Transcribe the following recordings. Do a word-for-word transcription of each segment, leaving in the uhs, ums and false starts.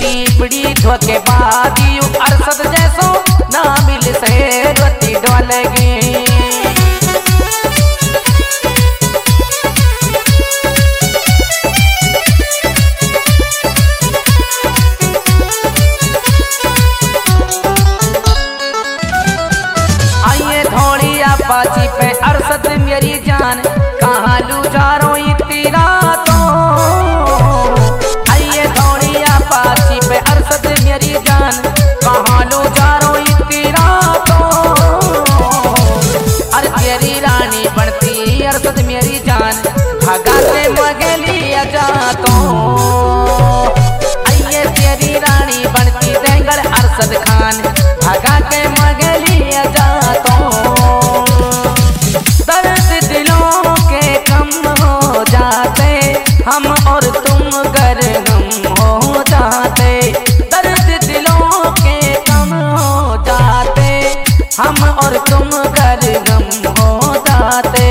चिपड़ी धोके बादियो अरसद जैसो ना मिल से रोती डोलगी। आइए धौड़िया पाची पे अरसद मेरी जान कहाँ लू जा रो इतनी रातों। आइए धौड़िया पाची पे अरसद मेरी जान कहाँ लू जा रो इतनी रातों। अरे तेरी रानी बनती अरसद मेरी जान भागा से मगलिया जातो। आइए तेरी रानी बनती देंगड़ अरसद खान भागा के मगलिया जातो। दर्द दिलों के कम हो जाते हम और तुम गर गम हो जाते। दर्द दिलों के कम हो जाते हम और तुम गर गम हो जाते।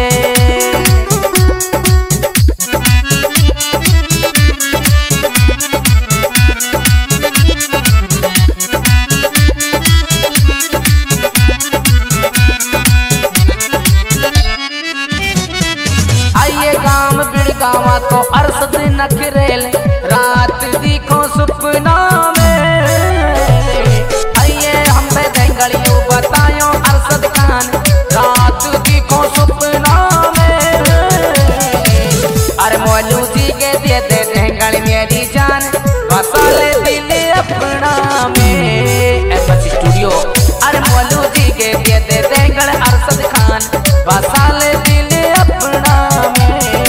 गावा तो अरसद नखरेल रात दिखो सुपना में। आइए हम पे देंगड़ियों बतायो अरसद खान रात दिखो सुपना में। अरे मौलू जी के दे दे देंगड़ मेरी जान बसाले दिल अपना में। एस स्टूडियो अरे मौलू जी के दे दे देंगड़ अरसद खान बसाले दिल अपना में।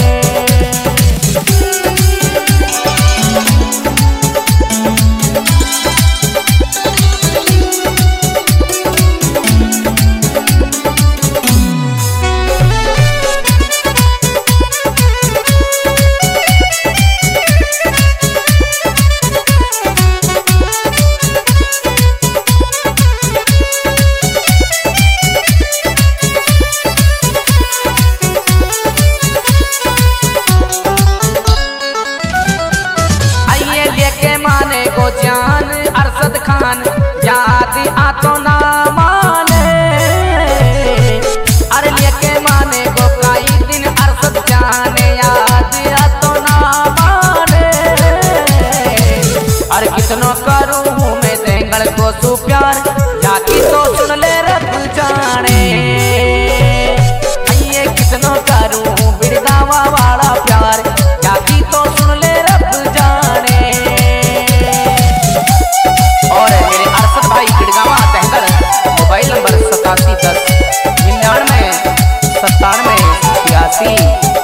जान अरसद खान याद आतो ना माने। अरे लेके माने को कई दिन अरसद जाने याद आतो ना माने। अरे कितनो करूं मैं देंगड़ को सु प्यार जाती तो सुन ले रब जाने। ये कितनो करूं बिरगावा वाला प्यार जाती तो सुन ले रब जाने। और मेरे अरसद भाई खिड़गावा तहकर मोबाइल नंबर सतासी दस निन्यानवे सत्तानवे छियासी।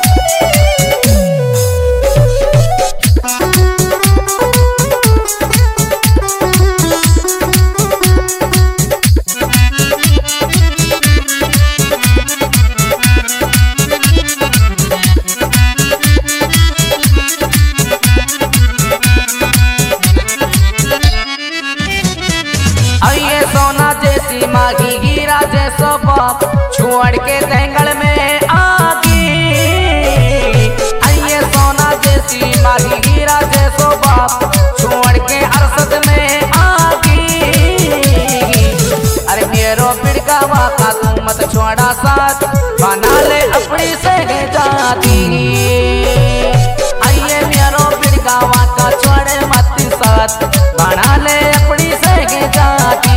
सोना जैसी मागी हीरा जैसो बाप छोड़ के देंगड़ में आगी। आइए सोना जैसी मागी हीरा जैसो बाप छोड़ के अरसद में आगी। अरे मेरो बिड़गावा का तू मत छोड़ा साथ बना ले अपनी से जाती। आइए मेरो बिड़गावा का छोड़े मत साथ बना ले अपनी से जाती।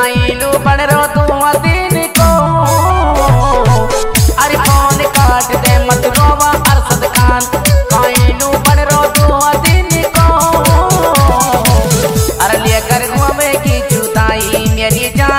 आईलू बन रो तू दिन को। अरे फोन काट दे मत रोवा अरशद खान, आईलू बन रो तू दिन को। अरे लेकर घूमे की जुदाई मेरी जान